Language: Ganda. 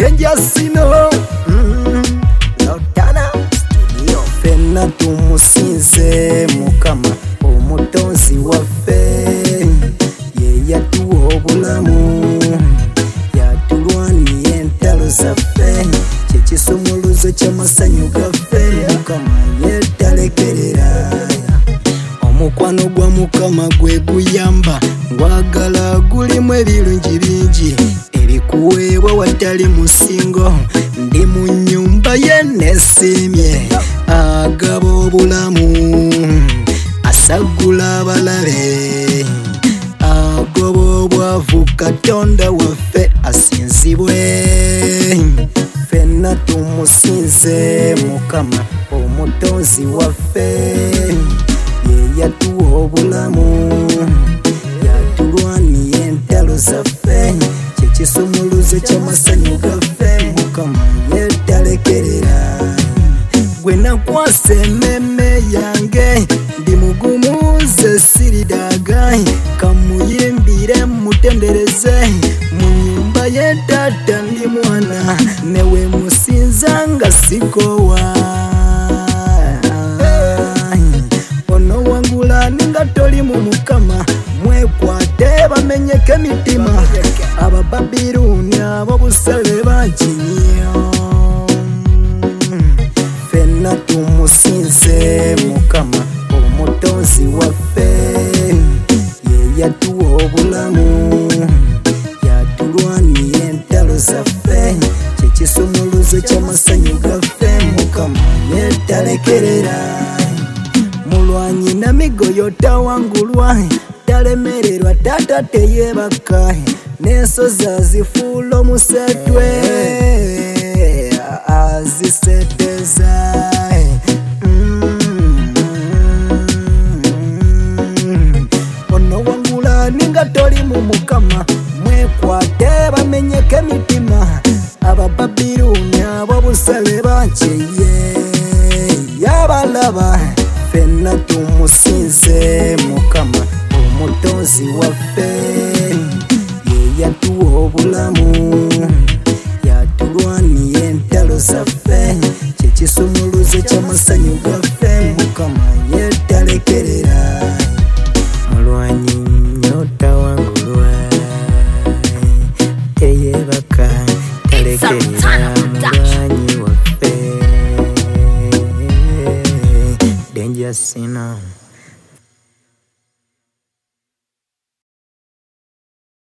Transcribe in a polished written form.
Denjasino Lotana Studio Fena tumusinze Mukama omutonzi waffe ye yatuwa obulamu yatulwaniye entalo zaffe kyekisumuluzo ky'amasanyu gaffe Mukama yetalekerera omukwano gwa Mukama gwe guyamba ngwagala gulimu ebirungi bingi ebikuweebwa watali musingo ndi mu nnyumba ye nesimye agaba obulamu asagula abalabe agoba obwavu Katonda waffe asinzibwe ffenna tumusinze Mukama omutonzi waffe ye yatuwa obulamu yatulwaniye entalo zaffe kyekisumuluzo ky'amasanyu gaffe Mukama yetalekerera gwe nakwasa emmeme yange ndi mugumuze siridaaga kamuyimbire mutendereze mu nnyumba ye taata ndi mwana newe musinza nga sikowa ono wangula ninga toli mu Mukama mwekwate bamenyeke emitima Abababiruuni abo busale bangi nnyo ffenna tumusinze Mukama omutonzi waffe ye yatuwa obulamu yatulwaniye entalo zaffe kyekisumuluzo ky'amasanyu gaffe Mukama yetalekerera mulwanyi namigo yotawangulwa talemererwa taata teyebaka n'ensozi azifuula omusetwe aziseteza ono wangula ninga toli mu Mukama mwekwate bamenyeke emitima Abababiruuni abo busale bangi yabalaba ffenna tumusinze Mukama omutonzi waffe ye yatuwa obulamu yatulwaniye entalo zaffe kyekisumuluzo ky'amasanyu gaffe Mukama yetalekerera mulwanyi nnyo tawangulwa teyebaka talekerera